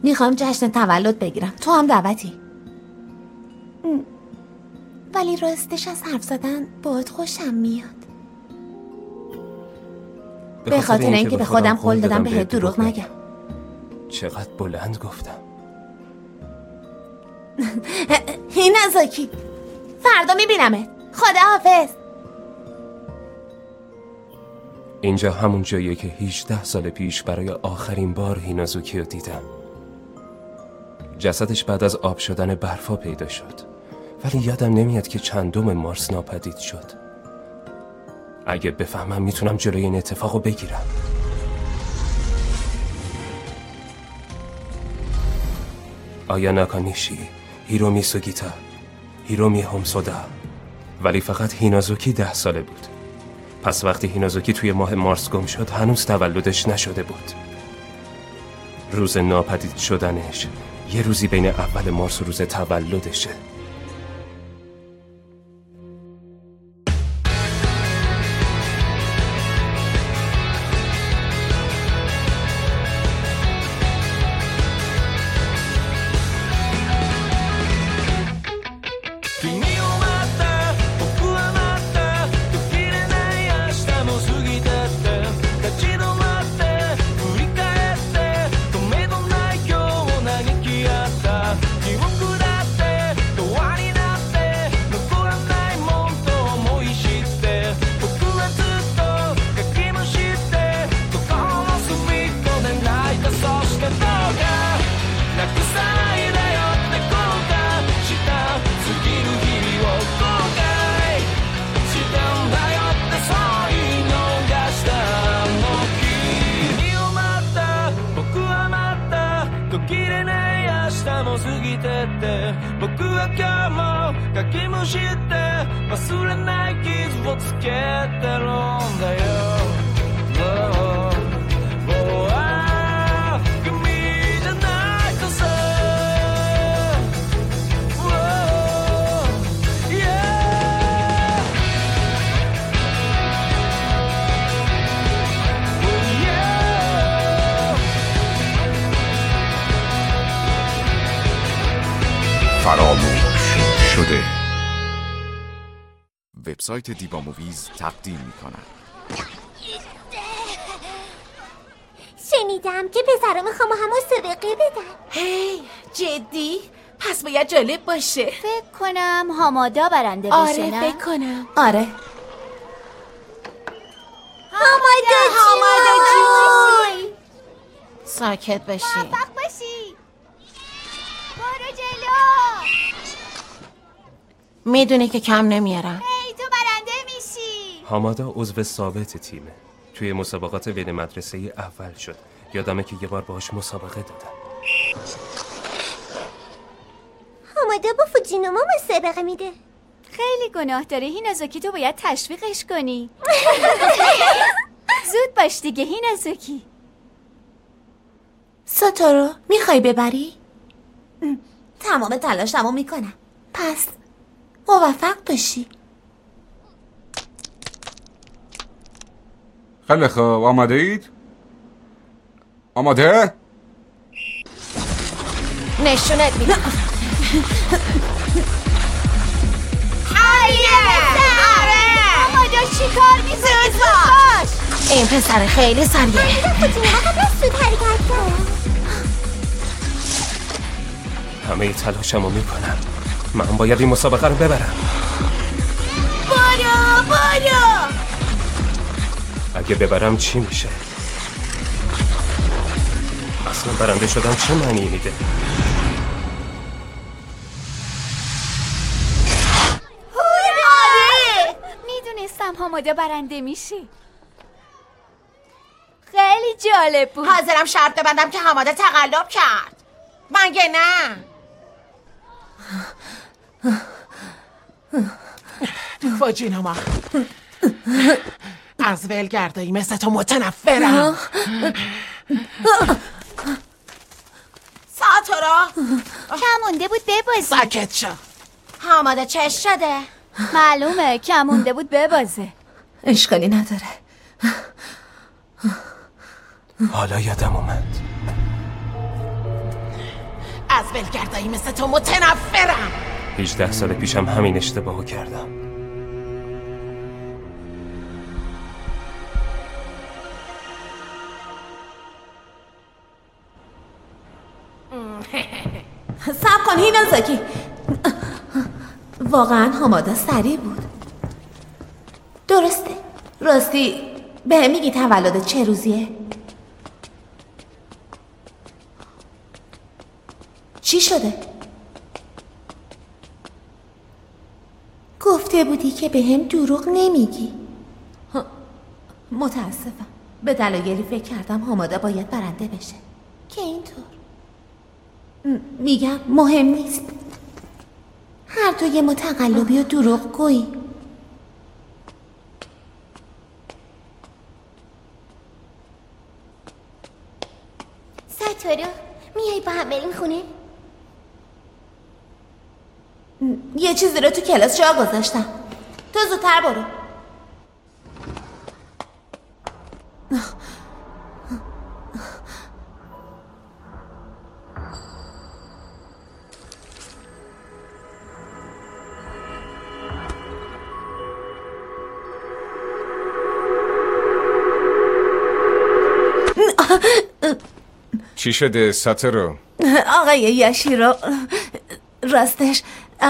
میخوام جشن تولد بگیرم. تو هم دعوتی. ولی راستش از حرف زدن باهات خوشم میاد. به خاطر اینکه به خودم قول دادم بهت دروغ نگم. چقدر بلند گفتم. هینازاکی فردا میبینمت. خداحافظ. اینجا همون جاییه که 18 سال پیش برای آخرین بار هینازوکی رو دیدم. جسدش بعد از آب شدن برفا پیدا شد، ولی یادم نمیاد که چندم مارس ناپدید شد. اگه بفهمم میتونم جلوی این اتفاقو بگیرم. آیا ناکانیشی، هیرومی سوگیتا، هیرومی هومسودا. ولی فقط هینازوکی 10 ساله بود. پس وقتی هینازوکی توی ماه مارس گم شد هنوز تولدش نشده بود. روز ناپدید شدنش یه روزی بین اول مارس و روز تولدشه. فراموش شده. وبسایت دیوا موویز تقدیم می‌کند. شنیدم که پسرا میخوام همه سابقه بدن. هی جدی؟ پس باید جالب باشه. فکر کنم هامادا برنده بشه. آره نه؟ فکر کنم. آره. هامادا جون ساکت باشی. موفق باشی. برو جلو. میدونی که کم نمیارم. ای تو برنده میشی. هامادا عضو ثابت تیمه. توی مسابقات بین مدرسه اول شد. یادمه که یه بار باهاش مسابقه دادم. هامادا با فوجینوما مسابقه میده. خیلی گناه داره هینازوکی، تو باید تشویقش کنی. زود باش دیگه هینازوکی. ساتورو میخوای ببری؟ تمام تلاشمو میکنم. پس موفق باشی. خیلی خوب، آماده اید؟ آماده؟ نشونت میدم. هامادا چی کار میکنی؟ زود باش. این پسر خیلی سریعه. فوجینوما قبل از زود حرکت کرد. همه تلاشمو میکنم. من باید این مسابقه رو ببرم. بارو. اگه ببرم چی میشه؟ اصلا برنده شدن چه معنی میده؟ میدونستم هامادا برنده میشی. خیلی جالب بود. حاضرم شرط ببندم که هامادا تقلب کرد. مگه نه؟ فوجینوما از ولگردایی مثل تو متنفرم. ساتورو کم مونده بود ببازی. ساکت شو. هامادا چش شده؟ معلومه کم مونده بود ببازه. اشکالی نداره. حالا یادم اومد. از ولگردایی مثل تو متنفرم. 18 سال پیشم همین اشتباهو کردم. صبر کن هینازاکی. واقعا حمادا سریع بود. درسته. راستی به میگی تولد چه روزیه؟ چی شده؟ گفته بودی که به هم دروغ نمیگی. متاسفم. به دلایلی فکر کردم حمادا باید برنده بشه که اینطور. میگم مهم نیست. هر دو یه متقلبی و دروغ گویی. ساتورو میای با هم بریم خونه؟ یه چیزی رو تو کلاس جا گذاشتم. تو زودتر برو. چی شده ساتورو؟ آقای یاشیرو، راستش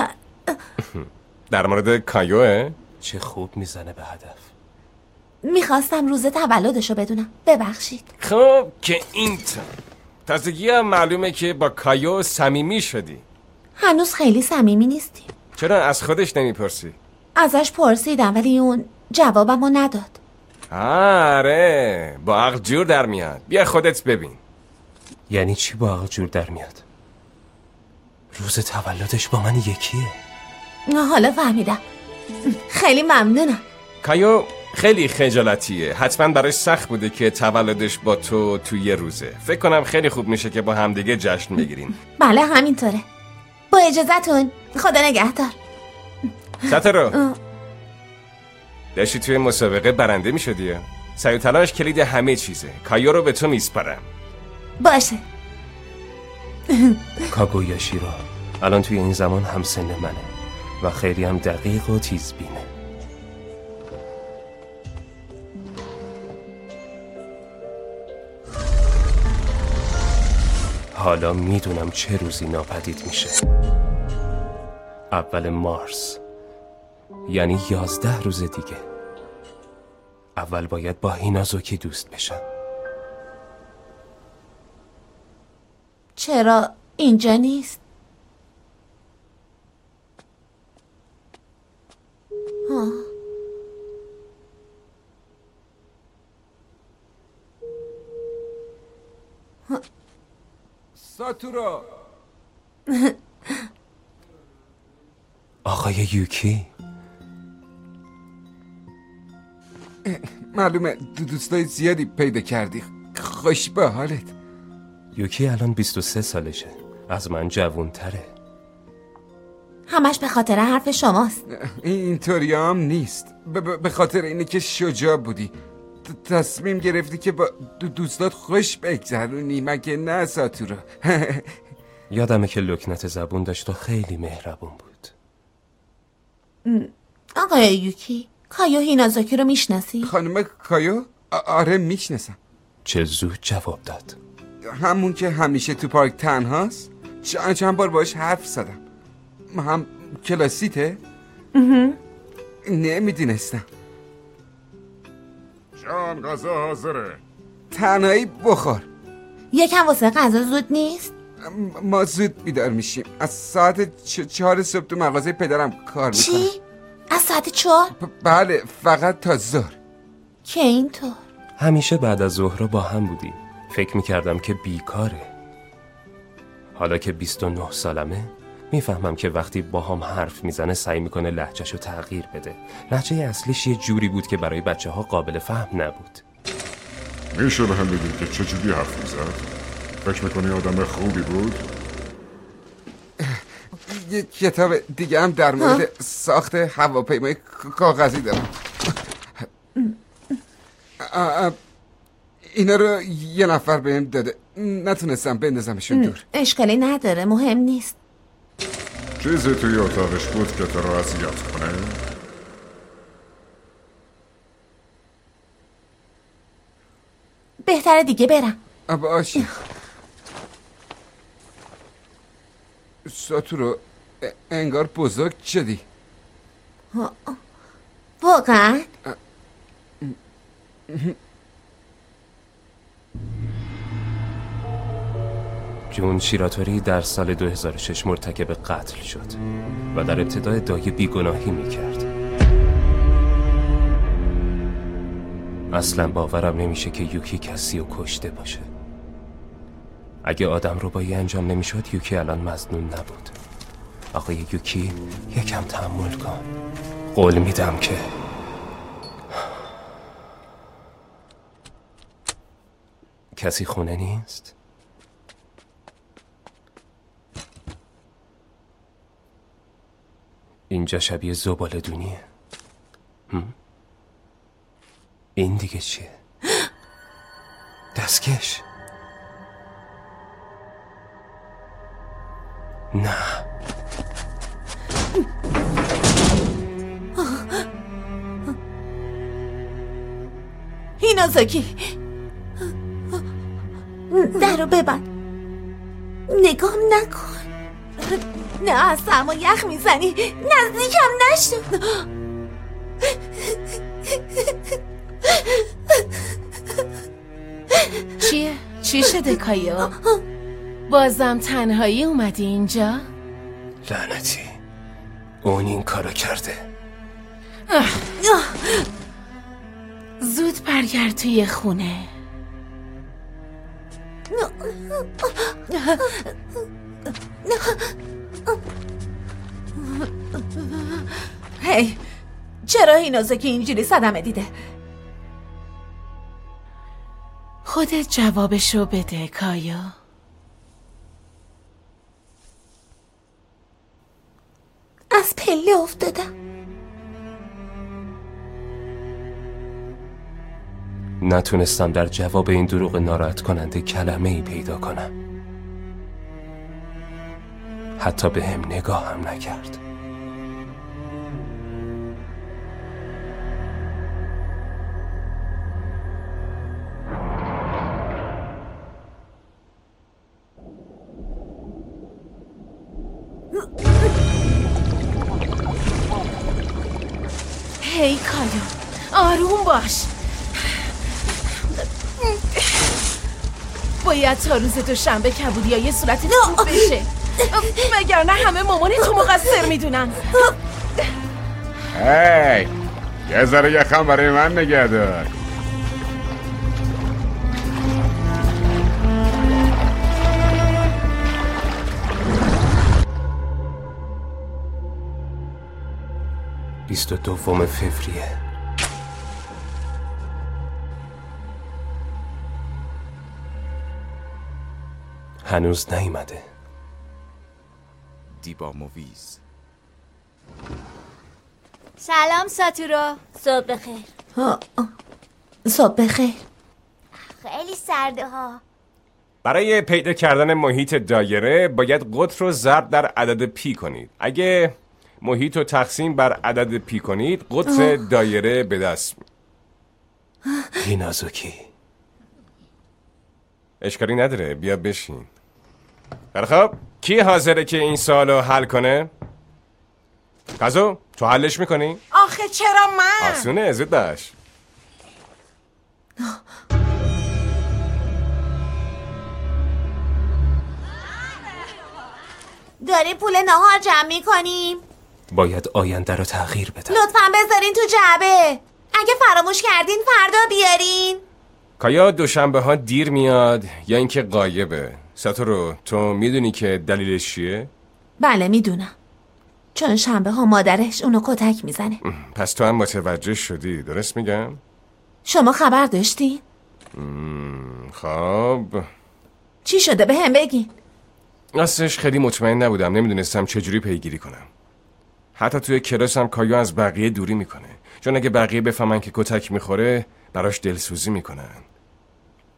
در مورد کایوه؟ چه خوب میزنه به هدف. میخواستم روز تولدشو بدونم. ببخشید. خب که اینطور تازگی هم معلومه که با کایو صمیمی شدی. هنوز خیلی صمیمی نیستیم. چرا از خودش نمیپرسی؟ ازش پرسیدم ولی اون جوابمو نداد. آره با عقل جور در میاد. بیا خودت ببین. یعنی چی با عقل جور در میاد؟ روز تولدش با من یکیه. حالا فهمیدم. خیلی ممنونم. کایو خیلی خجالتیه. حتما براش سخت بوده که تولدش با تو یه روزه. فکر کنم خیلی خوب میشه که با همدیگه جشن بگیرین. بله همینطوره. با اجازهتون. خدا نگهدار. ساتورو داشتی توی مسابقه برنده میشدی. سعی و تلاش کلید همه چیزه. کایو رو به تو میسپارم. باشه. کاگویاشیرو الان توی این زمان هم سن منه و خیلی هم دقیق و تیزبینه. حالا میدونم چه روزی ناپدید میشه. اول مارس، یعنی 11 روز دیگه. اول باید با هینازوکی دوست بشم. چرا اینجا نیست؟ ساتورو آقای یوکی، معلومه دوستای زیادی پیدا کردی. خوش به حالت. یوکی الان 23 سالشه. از من جوان‌تره. همش به خاطر حرف شماست. اینطوری هم نیست. به خاطر اینه که شجاع بودی. تصمیم گرفتی که با دوستات خوش بگذرونی، مگه نه ساتورو؟ یادمه که لکنت زبون داشت و خیلی مهربون بود. آقای یوکی، کایو هینازاکی رو میشناسی؟ خانم کایو؟ آره میشناسم. چه زود جواب داد. همون که همیشه تو پارک تنهاست؟ چند بار باش حرف زدم. هم کلاسیته؟ نمیدونستم. جان غذا حاضره. تنهایی بخور. یکم واسه غذا زود نیست؟ ما زود بیدار میشیم. از ساعت 4 صبح تو مغازه پدرم کار میکنم. چی؟ از ساعت 4؟ بله فقط تا ظهر. که اینطور؟ همیشه بعد از ظهر با هم بودیم. فکر میکردم که بیکاره. حالا که 29 سالمه میفهمم که وقتی با هم حرف میزنه سعی میکنه لهجهشو تغییر بده. لهجه اصلیش یه جوری بود که برای بچه ها قابل فهم نبود. میشه به هم بگید که چجوری حرف میزد؟ فکر میکنی آدم خوبی بود؟ یک کتاب دیگه هم در مورد ساخت هواپیمای کاغذی دارم. اینا رو یه نفر بهم داده، نتونستم بندازمشون دور. اشکالی نداره، مهم نیست. چیزی توی اتاقش بود که تو رو اذیت کنه؟ بهتره دیگه برم. باشه. ساتورو انگار بزرگ شدی. واقعا؟ جون شیراتوری در سال 2006 مرتکب قتل شد و در ابتدا ادعای بیگناهی میکرد. اصلا باورم نمیشه که یوکی کسی رو کشته باشه. اگه آدم رو بایی انجام نمیشد یوکی الان مظنون نبود. آقای یوکی یکم تحمل کن. قول میدم که کسی خونه نیست؟ اینجا شبیه زباله دونیه. این دیگه چیه؟ دستکش. نه هینازاکی، در رو ببند. نگام نکن. نه، از سرما یخ میزنی. نزدیکم نشو. چیه؟ چی شده کایو؟ بازم تنهایی اومدی اینجا؟ لعنتی، اون این کارو کرده. زود برگرد توی خونه. هی، چرا هینازاکی اینجوری صدمه دیده؟ خودت جوابشو بده کایو. از پله افتادم. نتونستم در جواب این دروغ ناراحت کننده کلمه ای پیدا کنم. حتی به هم نگاه هم نکرد. هی کایو، آروم باش. باید تا روز دوشنبه کبودیای صورتت خوب بشه، وگرنه همه مامانتو مقصر میدونن. هی، یه ذره یخم برای من نگه دار. بیست و دوم فوریه. هنوز نیومده. دیبا موویز. سلام ساتورو. صبح بخیر. صبح بخیر. خیلی سرده ها. برای پیدا کردن محیط دایره باید قطر رو ضرب در عدد پی کنید. اگه محیط رو تقسیم بر عدد پی کنید قطر دایره به دست میاد. هینازاکی، اشکالی نداره، بیا بشین. خب کی حاضره که این سوالو حل کنه؟ کازو تو حلش میکنی؟ آخه چرا من؟ آسونه، زود باش. داریم پول نهار جمع میکنیم. باید آینده رو تغییر بدم. لطفاً بذارین تو جعبه. اگه فراموش کردین فردا بیارین. کایا دوشنبه ها دیر میاد یا اینکه غایبه؟ ساتورو تو میدونی که دلیلش چیه؟ بله میدونم، چون شنبه ها مادرش اونو کتک میزنه. پس تو هم متوجه شدی، درست میگم؟ شما خبر داشتین؟ خب چی شده به هم بگین. راستش خیلی مطمئن نبودم، نمیدونستم چجوری پیگیری کنم. حتی توی کلاسم کایا از بقیه دوری میکنه، چون اگه بقیه بفهمن که کتک میخوره براش دلسوزی میکنن.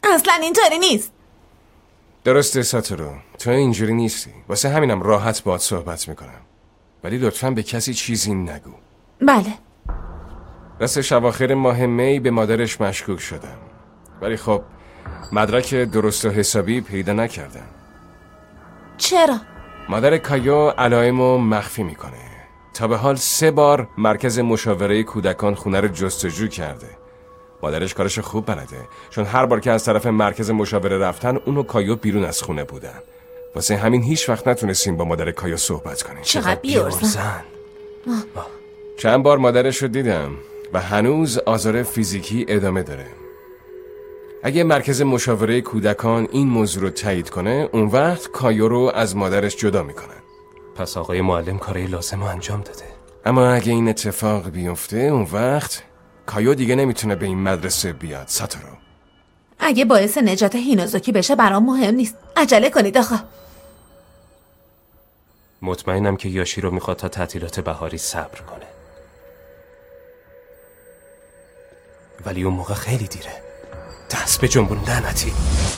اصلا اینطوری نیست. درسته ساتورو، تو اینجوری نیستی. واسه همینم راحت باهات صحبت میکنم. ولی لطفاً به کسی چیزی نگو. بله. راستش اواخر ماه می به مادرش مشکوک شدم، ولی خب مدرک درست و حسابی پیدا نکردم. چرا؟ مادر کایو علائمو مخفی میکنه. تا به حال 3 بار مرکز مشاوره کودکان خونه رو جستجو کرده. مادرش کارش خوب بلده، چون هر بار که از طرف مرکز مشاوره رفتن اون و کایو بیرون از خونه بودن. واسه همین هیچ وقت نتونستیم با مادر کایو صحبت کنیم. چقدر بیارزن. چند بار مادرش رو دیدم و هنوز آزار فیزیکی ادامه داره. اگه مرکز مشاوره کودکان این موضوع رو تایید کنه، اون وقت کایو رو از مادرش جدا میکنن. پس آقای معلم کاری لازم رو انجام داده. اما اگه این اتفاق بیفته، اون وقت کایو دیگه نمیتونه به این مدرسه بیاد. ساتورو، اگه باعث نجات هینازوکی بشه برام مهم نیست. عجله کنید آقا. مطمئنم که یاشیرو میخواد تا تعطیلات بهاری صبر کنه، ولی اون موقع خیلی دیره. دست به جنبون لعنتی.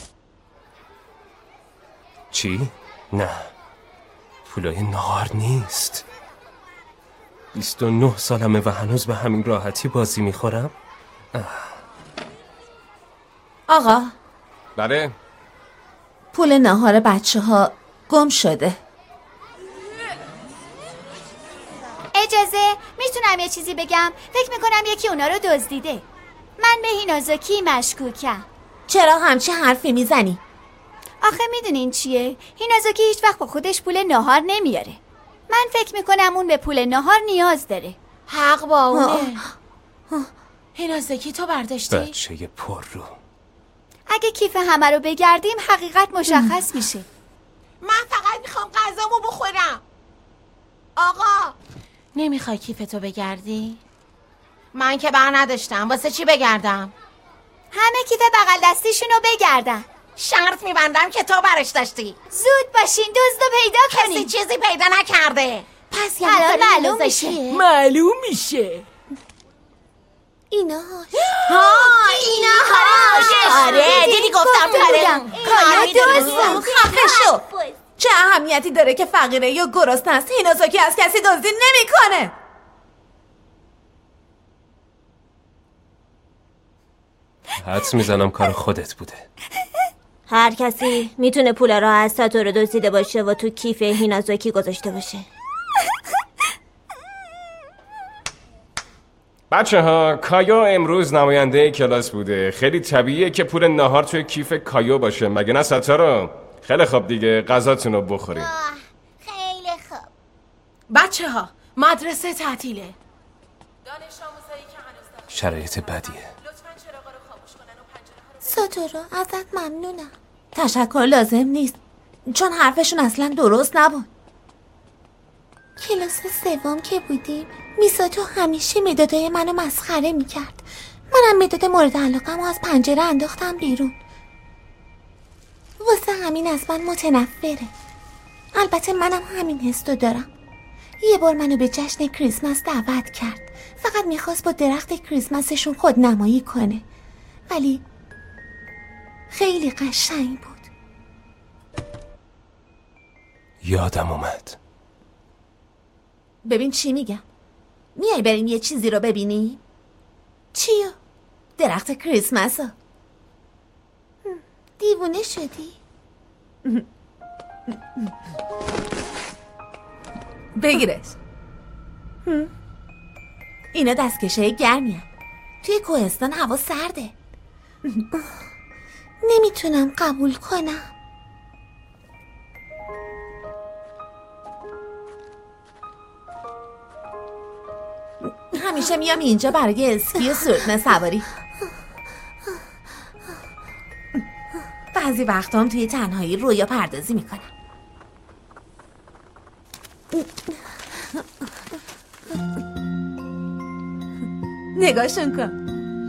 چی؟ نه، پولای نهار نیست. 29 سالمه و هنوز به همین راحتی بازی میخورم. آقا. بله؟ پول نهار بچه ها گم شده. اجازه میتونم یه چیزی بگم؟ فکر میکنم یکی اونا رو دزدیده. من به هینازوکی مشکوکم. چرا همچه حرفی میزنی؟ آخه میدونین چیه؟ هینازوکی هیچ وقت با خودش پول نهار نمیاره. من فکر میکنم اون به پول نهار نیاز داره. حق با اونه. هینازوکی تو برداشتی؟ بچه پر رو. اگه کیف همه رو بگردیم حقیقت مشخص میشه. من فقط میخوام غذامو بخورم. آقا نمیخوای کیفتو بگردی؟ من که بر نداشتم. واسه چی بگردم؟ همه کیف بغل دستیشونو بگردن. شرط میبندم که تو برش داشتی. زود باشین دزدو پیدا کنین. کسی چیزی پیدا نکرده. پس الان معلوم میشه. معلوم میشه. ایناش. آره دیدی گفتم کارم. کایا دزدم. خفه شو. چه اهمیتی داره که فقیره یا گرسنه است؟ هینازوکی از کسی دزدی نمیکنه. حدس میزنم کار خودت بوده. هر کسی میتونه پول را از ساتورو دزدیده باشه و تو کیف هینازوکی گذاشته باشه. بچه ها، کایو امروز نماینده کلاس بوده. خیلی طبیعیه که پول نهار توی کیف کایو باشه، مگه نه ساتورو؟ خیلی خوب دیگه، غذاتون رو بخورید. خیلی خوب. بچه ها مدرسه تعطیله. شرایط بدیه. ساتورو ازت ممنونم. تشکر لازم نیست، چون حرفشون اصلا درست نبود. کلاس 3 که بودیم میساتو همیشه مدادای منو مسخره میکرد. منم مداد مورد علاقم از پنجره انداختم بیرون. واسه همین از من متنفره. البته منم همین حسو دارم. یه بار منو به جشن کریسمس دعوت کرد. فقط میخواست با درخت کریسمسشون خودنمایی کنه، ولی خیلی قشنگ بود. یادم اومد. ببین چی میگم. میای بریم یه چیزی رو ببینیم؟ چیو؟ درخت کریسمس ها. دیوونه شدی؟ بگیرش. اینا دستکشه گرمی هم. توی کوهستان هوا سرده. نمیتونم قبول کنم. همیشه میام اینجا برای اسکی و سورتمه سواری. بعضی وقتا هم توی تنهایی رویا پردازی میکنم. نگاهشون کن.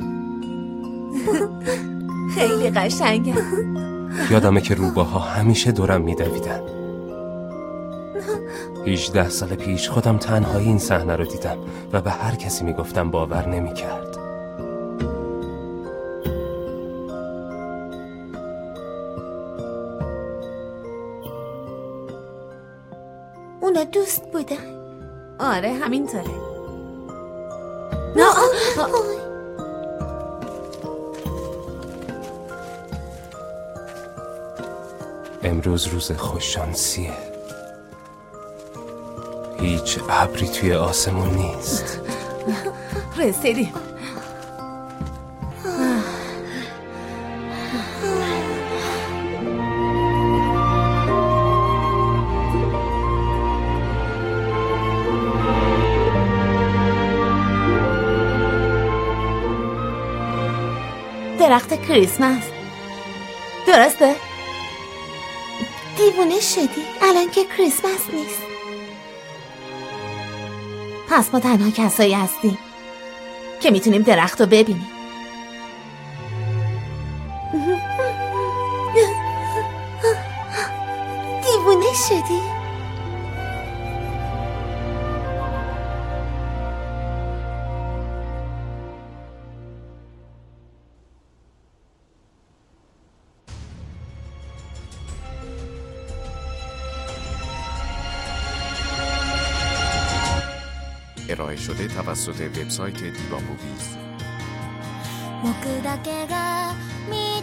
خیلی قشنگه. یادمه که روباها همیشه دورم میدویدن. 18 سال پیش خودم تنهایی این صحنه رو دیدم و به هر کسی میگفتم باور نمیکرد. اونا دوست بودن. آره همینطوره. امروز روز خوششانسیه. هیچ ابری توی آسمون نیست. رسیدیم. درخت کریسمس، درسته؟ دیوونه شدی الان که کریسمس نیست. پس ما تنها کسایی هستیم که میتونیم درخت رو ببینیم. دیوونه شدی؟ ارائه شده توسط وبسایت دیوا موویز.